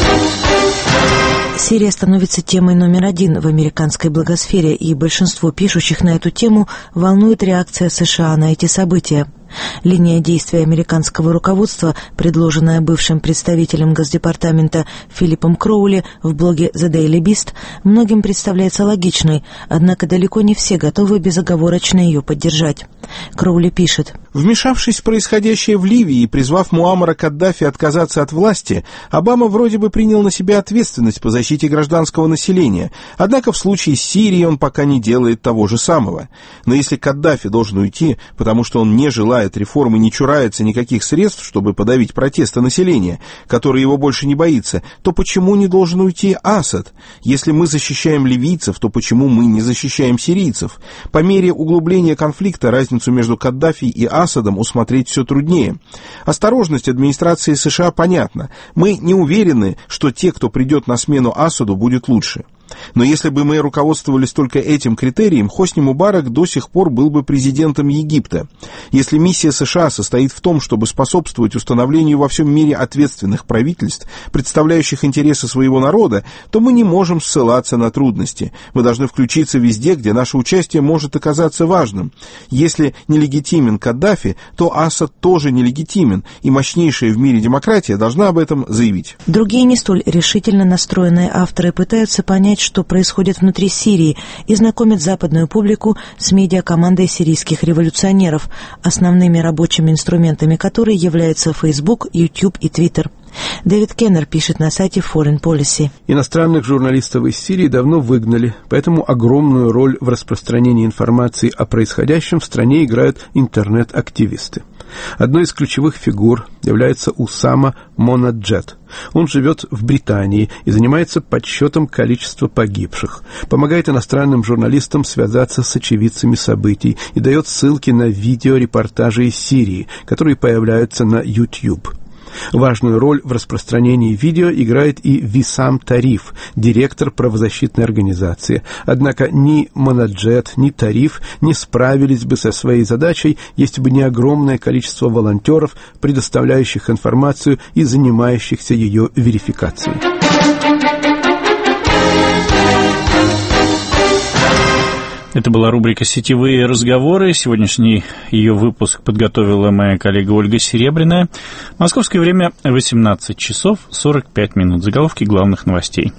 Сирия становится темой номер один в американской благосфере, и большинство пишущих на эту тему волнует реакция США на эти события. Линия действия американского руководства, предложенная бывшим представителем Госдепартамента Филиппом Кроули в блоге The Daily Beast, многим представляется логичной, однако далеко не все готовы безоговорочно ее поддержать. Кроули пишет: «Вмешавшись в происходящее в Ливии и призвав Муаммара Каддафи отказаться от власти, Обама вроде бы принял на себя ответственность по защите гражданского населения, однако в случае с Сирией он пока не делает того же самого. Но если Каддафи должен уйти, потому что он не желает реформы, не чурается никаких средств, чтобы подавить протесты населения, которое его больше не боится, то почему не должен уйти Асад? Если мы защищаем ливийцев, то почему мы не защищаем сирийцев? По мере углубления конфликта разницу между Каддафи и Асадом усмотреть все труднее. Осторожность администрации США понятна. Мы не уверены, что те, кто придет на смену Асаду, будет лучше. Но если бы мы руководствовались только этим критерием, Хосни Мубарак до сих пор был бы президентом Египта. Если миссия США состоит в том, чтобы способствовать установлению во всем мире ответственных правительств, представляющих интересы своего народа, то мы не можем ссылаться на трудности. Мы должны включиться везде, где наше участие может оказаться важным. Если нелегитимен Каддафи, то Асад тоже нелегитимен, и мощнейшая в мире демократия должна об этом заявить». Другие не столь решительно настроенные авторы пытаются понять, что происходит внутри Сирии, и знакомят западную публику с медиакомандой сирийских революционеров, основными рабочими инструментами которой являются Facebook, YouTube и Twitter. Дэвид Кеннер пишет на сайте Foreign Policy: «Иностранных журналистов из Сирии давно выгнали, поэтому огромную роль в распространении информации о происходящем в стране играют интернет-активисты. Одной из ключевых фигур является Усама Монаджет. Он живет в Британии и занимается подсчетом количества погибших, помогает иностранным журналистам связаться с очевидцами событий и дает ссылки на видеорепортажи из Сирии, которые появляются на YouTube. Важную роль в распространении видео играет и Висам Тариф, директор правозащитной организации. Однако ни Монаджет, ни Тариф не справились бы со своей задачей, если бы не огромное количество волонтеров, предоставляющих информацию и занимающихся ее верификацией». Это была рубрика «Сетевые разговоры». Сегодняшний ее выпуск подготовила моя коллега Ольга Серебряная. Московское время восемнадцать часов сорок пять минут. Заголовки главных новостей.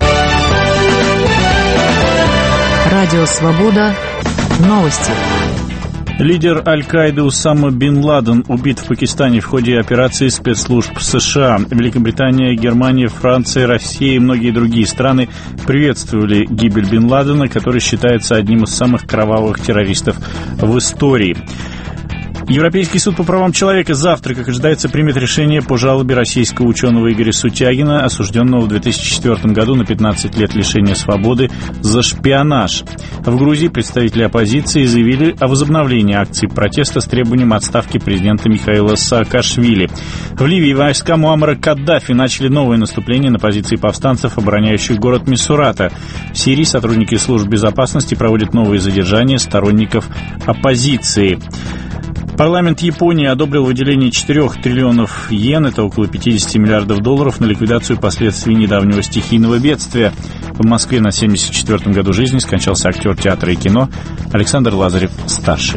Радио «Свобода». Новости. Лидер Аль-Каиды Усама бин Ладен убит в Пакистане в ходе операции спецслужб США. Великобритания, Германия, Франция, Россия и многие другие страны приветствовали гибель бин Ладена, который считается одним из самых кровавых террористов в истории. Европейский суд по правам человека завтра, как ожидается, примет решение по жалобе российского ученого Игоря Сутягина, осужденного в две тысячи четвёртом году на пятнадцать лет лишения свободы за шпионаж. В Грузии представители оппозиции заявили о возобновлении акций протеста с требованием отставки президента Михаила Саакашвили. В Ливии войска Муаммара Каддафи начали новое наступление на позиции повстанцев, обороняющих город Мисурата. В Сирии сотрудники служб безопасности проводят новые задержания сторонников оппозиции. Парламент Японии одобрил выделение четырёх триллионов йен, это около пятьдесят миллиардов долларов, на ликвидацию последствий недавнего стихийного бедствия. В Москве на семьдесят четвёртом году жизни скончался актер театра и кино Александр Лазарев-старший.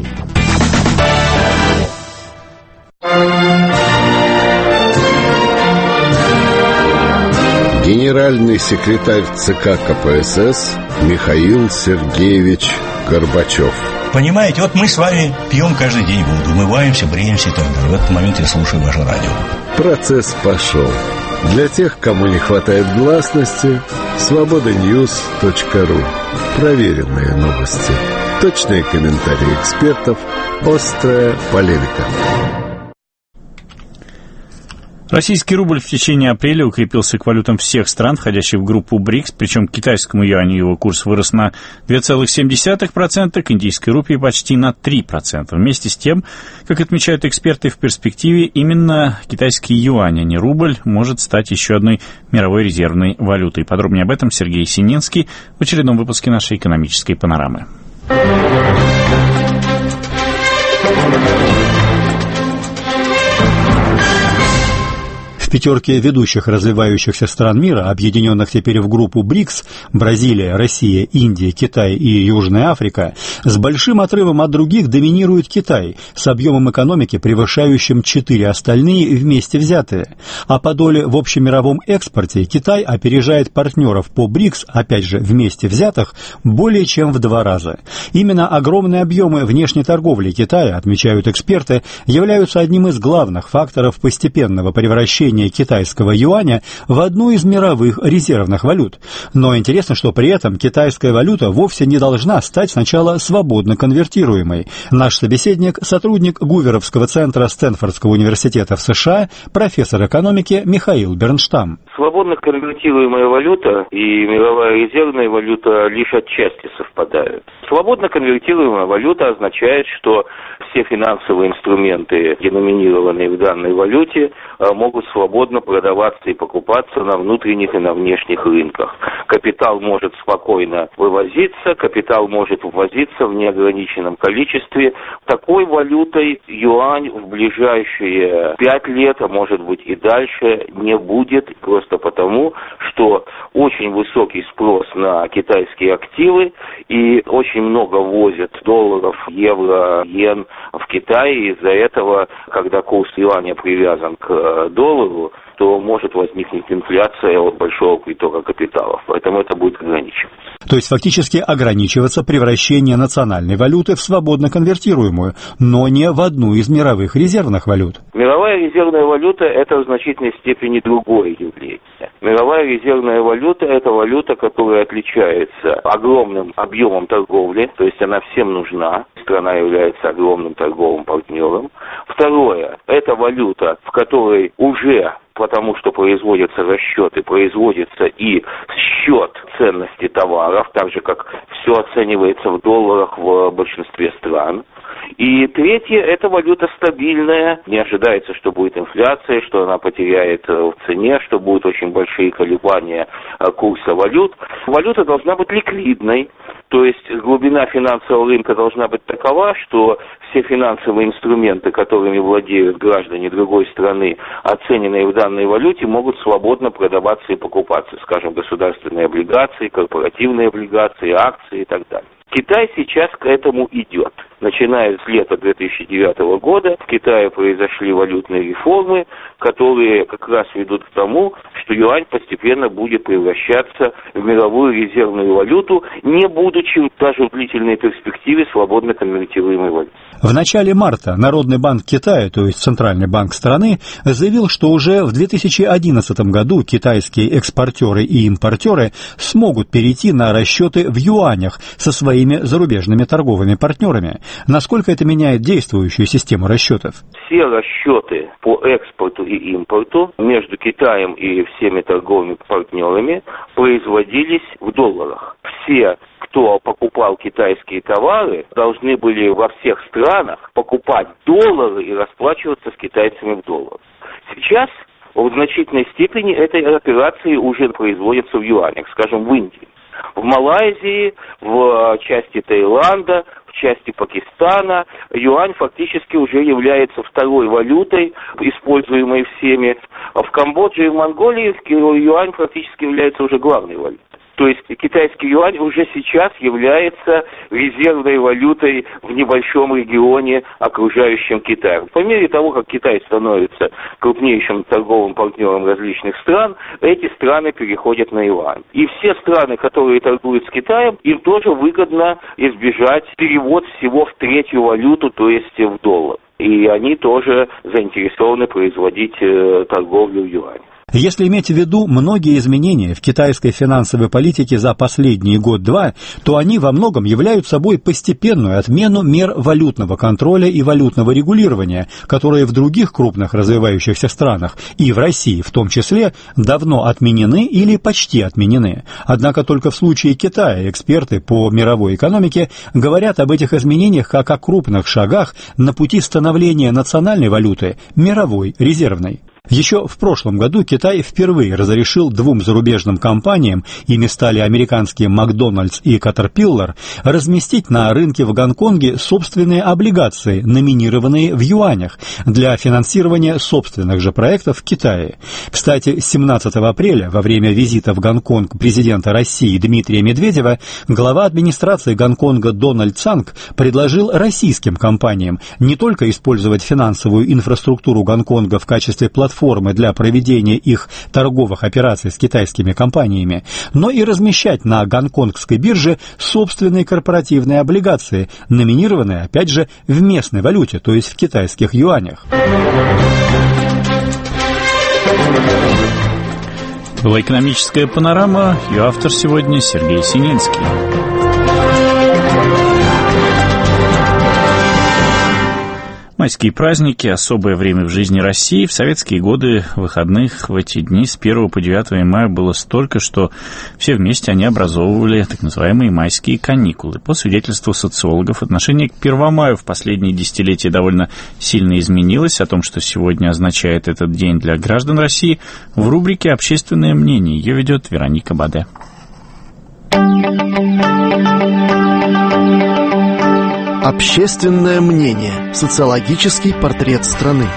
Генеральный секретарь ЦК КПСС Михаил Сергеевич Горбачев. Понимаете, вот мы с вами пьем каждый день воду, умываемся, бреемся и так далее. В этот момент я слушаю ваше радио. Процесс пошел. Для тех, кому не хватает гласности, свобода ньюс точка ру. Проверенные новости. Точные комментарии экспертов. Острая полемика. Российский рубль в течение апреля укрепился к валютам всех стран, входящих в группу БРИКС, причем к китайскому юаню его курс вырос на две целых семь десятых процента, к индийской рупии почти на три процента. Вместе с тем, как отмечают эксперты, в перспективе именно китайский юань, а не рубль, может стать еще одной мировой резервной валютой. Подробнее об этом Сергей Сининский в очередном выпуске нашей экономической панорамы. В пятерке ведущих развивающихся стран мира, объединенных теперь в группу БРИКС, Бразилия, Россия, Индия, Китай и Южная Африка, с большим отрывом от других доминирует Китай, с объемом экономики, превышающим четыре остальные вместе взятые. А по доле в общемировом экспорте Китай опережает партнеров по БРИКС, опять же вместе взятых, более чем в два раза. Именно огромные объемы внешней торговли Китая, отмечают эксперты, являются одним из главных факторов постепенного превращения китайского юаня в одну из мировых резервных валют. Но интересно, что при этом китайская валюта вовсе не должна стать сначала свободно конвертируемой. Наш собеседник – сотрудник Гуверовского центра Стэнфордского университета в США, профессор экономики Михаил Бернштам. Свободно конвертируемая валюта и мировая резервная валюта лишь отчасти совпадают. Свободно конвертируемая валюта означает, что все финансовые инструменты, деноминированные в данной валюте, могут свободно продаваться и покупаться на внутренних и на внешних рынках. Капитал может спокойно вывозиться, капитал может ввозиться в неограниченном количестве. Такой валютой юань в ближайшие пять лет, а может быть и дальше, не будет, просто потому, что очень высокий спрос на китайские активы и очень много возят долларов, евро, йен в Китай. Из-за этого, когда курс юаня привязан к доллару, то может возникнуть инфляция от большого притока капиталов. Поэтому это будет ограничено. То есть фактически ограничиваться превращение национальной валюты в свободно конвертируемую, но не в одну из мировых резервных валют. Мировая резервная валюта – это в значительной степени другое явление. Мировая резервная валюта – это валюта, которая отличается огромным объемом торговли, то есть она всем нужна. Страна является огромным торговым партнером. Второе – это валюта, в которой уже, потому что производятся расчеты, производится и счет ценности товаров, так же, как все оценивается в долларах в большинстве стран. И третье, это валюта стабильная, не ожидается, что будет инфляция, что она потеряет в цене, что будут очень большие колебания курса валют. Валюта должна быть ликвидной, то есть глубина финансового рынка должна быть такова, что все финансовые инструменты, которыми владеют граждане другой страны, оцененные в данной валюте, могут свободно продаваться и покупаться, скажем, государственные облигации, корпоративные облигации, акции и так далее. Китай сейчас к этому идет. Начиная с лета две тысячи девятого года в Китае произошли валютные реформы, которые как раз ведут к тому, что юань постепенно будет превращаться в мировую резервную валюту, не будучи даже в длительной перспективе свободно конвертируемой валютой. В начале марта Народный банк Китая, то есть Центральный банк страны, заявил, что уже в две тысячи одиннадцатом году китайские экспортеры и импортеры смогут перейти на расчеты в юанях со своими зарубежными торговыми партнерами. Насколько это меняет действующую систему расчетов? Все расчеты по экспорту и импорту между Китаем и всеми торговыми партнерами производились в долларах. Все, кто покупал китайские товары, должны были во всех странах покупать доллары и расплачиваться с китайцами в долларах. Сейчас в значительной степени этой операции уже производятся в юанях, скажем, в Индии. В Малайзии, в части Таиланда, в части Пакистана юань фактически уже является второй валютой, используемой всеми. А в Камбодже и в Монголии юань фактически является уже главной валютой. То есть китайский юань уже сейчас является резервной валютой в небольшом регионе, окружающем Китай. По мере того, как Китай становится крупнейшим торговым партнером различных стран, эти страны переходят на юань. И все страны, которые торгуют с Китаем, им тоже выгодно избежать перевод всего в третью валюту, то есть в доллар. И они тоже заинтересованы производить э, торговлю в юане. Если иметь в виду многие изменения в китайской финансовой политике за последний год-два, то они во многом являются собой постепенную отмену мер валютного контроля и валютного регулирования, которые в других крупных развивающихся странах, и в России в том числе, давно отменены или почти отменены. Однако только в случае Китая эксперты по мировой экономике говорят об этих изменениях как о крупных шагах на пути становления национальной валюты мировой резервной. Еще в прошлом году Китай впервые разрешил двум зарубежным компаниям, ими стали американские Макдональдс и Caterpillar, разместить на рынке в Гонконге собственные облигации, номинированные в юанях, для финансирования собственных же проектов в Китае. Кстати, семнадцатого апреля, во время визита в Гонконг президента России Дмитрия Медведева, глава администрации Гонконга Дональд Цанг предложил российским компаниям не только использовать финансовую инфраструктуру Гонконга в качестве платформы, формы для проведения их торговых операций с китайскими компаниями, но и размещать на гонконгской бирже собственные корпоративные облигации, номинированные, опять же, в местной валюте, то есть в китайских юанях. Была экономическая панорама, ее автор сегодня Сергей Сининский. Майские праздники – особое время в жизни России. В советские годы выходных в эти дни с первого по девятое мая было столько, что все вместе они образовывали так называемые майские каникулы. По свидетельству социологов, отношение к Первомаю в последние десятилетия довольно сильно изменилось. О том, что сегодня означает этот день для граждан России, в рубрике «Общественное мнение». Ее ведет Вероника Баде. Общественное мнение. Социологический портрет страны.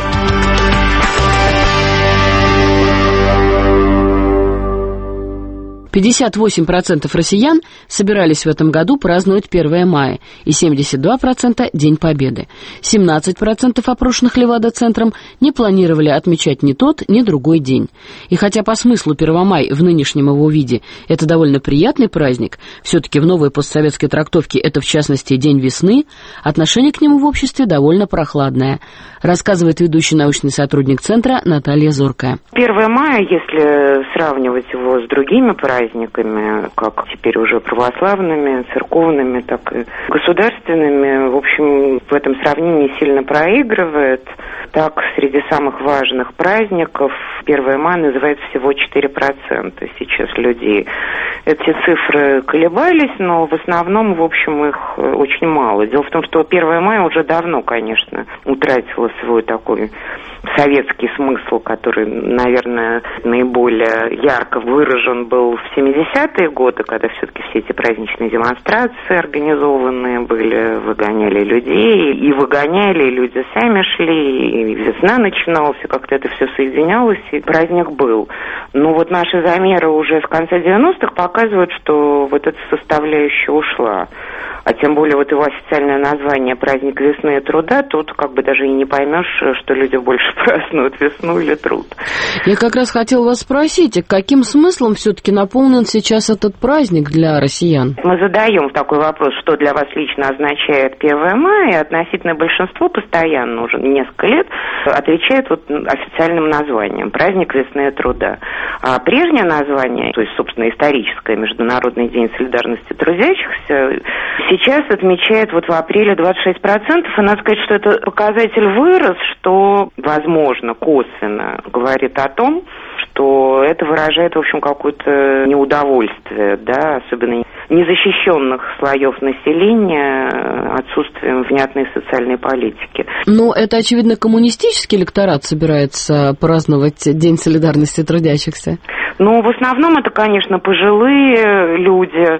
пятьдесят восемь процентов россиян собирались в этом году праздновать первое мая и семьдесят два процента День Победы. семнадцать процентов опрошенных Левада-центром не планировали отмечать ни тот, ни другой день. И хотя по смыслу Первомай в нынешнем его виде это довольно приятный праздник, все-таки в новой постсоветской трактовке это в частности День весны, отношение к нему в обществе довольно прохладное, рассказывает ведущий научный сотрудник Центра Наталья Зоркая. первое мая, если сравнивать его с другими праздниками, праздниками, как теперь уже православными, церковными, так и государственными, в общем, в этом сравнении сильно проигрывает. Так, среди самых важных праздников первое мая называет всего четыре процента сейчас людей. Эти цифры колебались, но в основном, в общем, их очень мало. Дело в том, что первое мая уже давно, конечно, утратило свой такой советский смысл, который, наверное, наиболее ярко выражен был в семидесятые годы, когда все-таки все эти праздничные демонстрации организованные были, выгоняли людей, и выгоняли, и люди сами шли, и весна начиналась, и как-то это все соединялось, и праздник был. Но вот наши замеры уже с конца девяностых показывают, что вот эта составляющая ушла. А тем более вот его официальное название «Праздник весны и труда», тут как бы даже и не поймешь, что люди больше празднуют весну или труд. Я как раз хотел вас спросить, а каким смыслом все-таки наполнен сейчас этот праздник для россиян? Мы задаем такой вопрос, что для вас лично означает первое мая, и относительное большинство постоянно уже несколько лет отвечает вот официальным названием «Праздник весны и труда». А прежнее название, то есть, собственно, историческое Международный день солидарности трудящихся, сейчас отмечает вот в апреле двадцать шесть процентов, и надо сказать, что это показатель вырос, что, возможно, косвенно говорит о том, что это выражает, в общем, какое-то неудовольствие, да, особенно незащищенных слоев населения отсутствием внятной социальной политики. Но это, очевидно, коммунистический электорат собирается праздновать День солидарности трудящихся? Ну, в основном это, конечно, пожилые люди,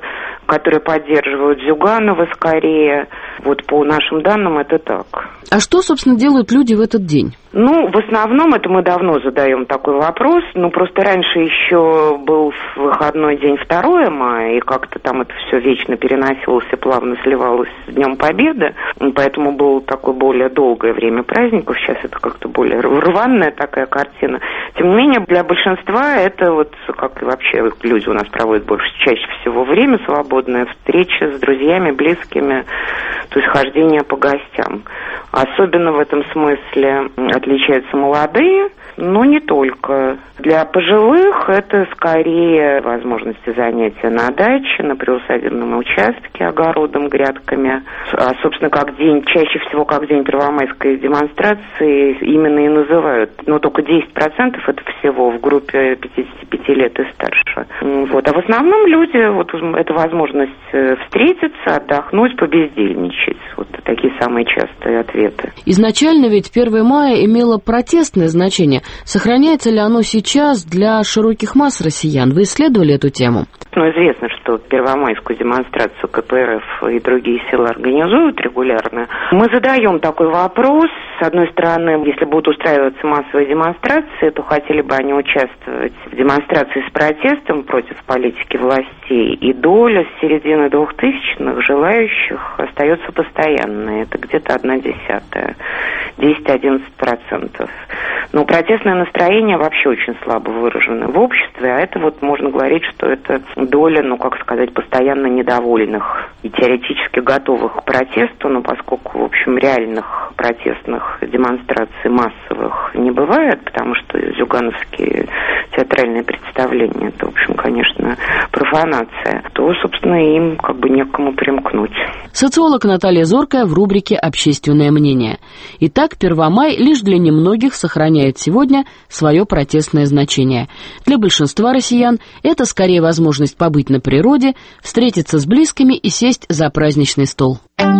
которые поддерживают Зюганова скорее. Вот по нашим данным это так. А что, собственно, делают люди в этот день? Ну, в основном, это мы давно задаем такой вопрос. Ну, просто раньше еще был выходной день второе мая, и как-то там это все вечно переносилось и плавно сливалось с Днем Победы. Поэтому было такое более долгое время праздников. Сейчас это как-то более рваная такая картина. Тем не менее, для большинства это вот, как и вообще люди у нас проводят больше, чаще всего время свободное, встреча с друзьями, близкими, то есть хождение по гостям. Особенно в этом смысле отличаются молодые, но не только. Для пожилых это скорее возможности занятия на даче, на приусадебном участке, огородом, грядками. А, собственно, как день, чаще всего как день первомайской демонстрации именно и называют. Но только десять процентов это всего в группе пятидесяти пяти лет и старше. Вот. А в основном люди, вот это возможность встретиться, отдохнуть, побездельничать. Вот такие самые частые ответы. Изначально ведь первое мая имело протестное значение. Сохраняется ли оно сейчас для широких масс россиян? Вы исследовали эту тему? Ну, известно, что первомайскую демонстрацию ка пэ эр эф и другие силы организуют регулярно. Мы задаем такой вопрос. С одной стороны, если будут устраиваться массовые демонстрации, то хотели бы они участвовать в демонстрации с протестом против политики властей. И доля с середины двухтысячных желающих остается постоянной. Это где-то одна десятая, десять-одиннадцать процентов. Но протестное настроение вообще очень слабо выражено в обществе, а это вот можно говорить, что это доля, ну, как сказать, постоянно недовольных и теоретически готовых к протесту, но поскольку, в общем, реальных протестных демонстраций массовых не бывает, потому что зюгановские театральные представления, это, в общем, конечно, профанация, то, собственно, им как бы некому примкнуть. Социолог Наталья Зоркая в рубрике «Общественное мнение». Итак, Первомай лишь для немногих сохраняет сегодня свое протестное значение. Для большинства россиян это скорее возможность побыть на природе, встретиться с близкими и сесть за праздничный стол.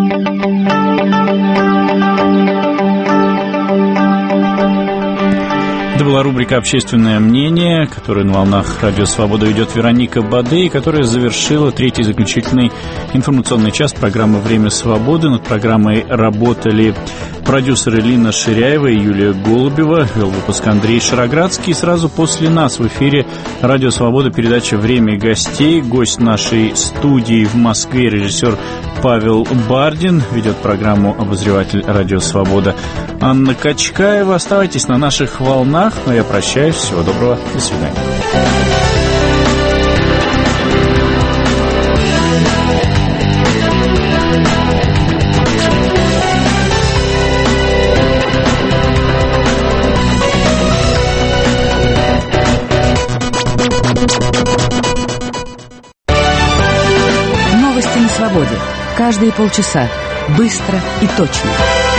Это была рубрика «Общественное мнение», которую на волнах Радио Свобода ведет Вероника Бадей, которая завершила третий заключительный информационный час программы «Время свободы». Над программой работали продюсеры Лина Ширяева и Юлия Голубева, вел выпуск Андрей Шароградский. Сразу после нас в эфире Радио Свобода передача «Время гостей». Гость нашей студии в Москве, режиссер Павел Бардин, ведет программу обозреватель Радио Свобода Анна Качкаева. Оставайтесь на наших волнах. Но я прощаюсь. Всего доброго. До свидания. Новости на свободе. Каждые полчаса. Быстро и точно.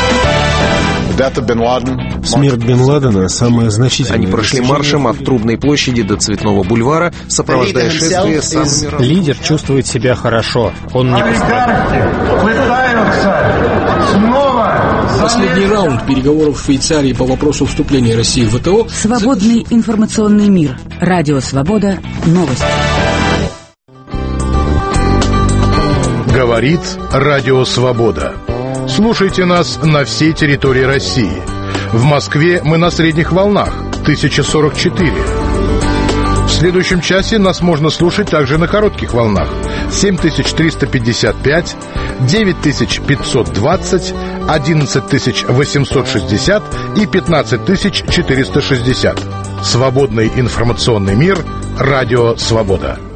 Смерть Бен Ладена – самая значительная. Они прошли маршем от Трубной площади до Цветного бульвара, сопровождая шествие самыми... Лидер чувствует себя хорошо. Он не пострадал. Пытаются снова... Последний раунд переговоров в Швейцарии по вопросу вступления России в вэ тэ о. Свободный информационный мир. Радио Свобода. Новости. Говорит Радио Свобода. Слушайте нас на всей территории России. В Москве мы на средних волнах тысяча сорок четыре. В следующем часе нас можно слушать также на коротких волнах семь тысяч триста пятьдесят пять, девять тысяч пятьсот двадцать, одиннадцать тысяч восемьсот шестьдесят и пятнадцать тысяч четыреста шестьдесят. Свободный информационный мир. Радио Свобода.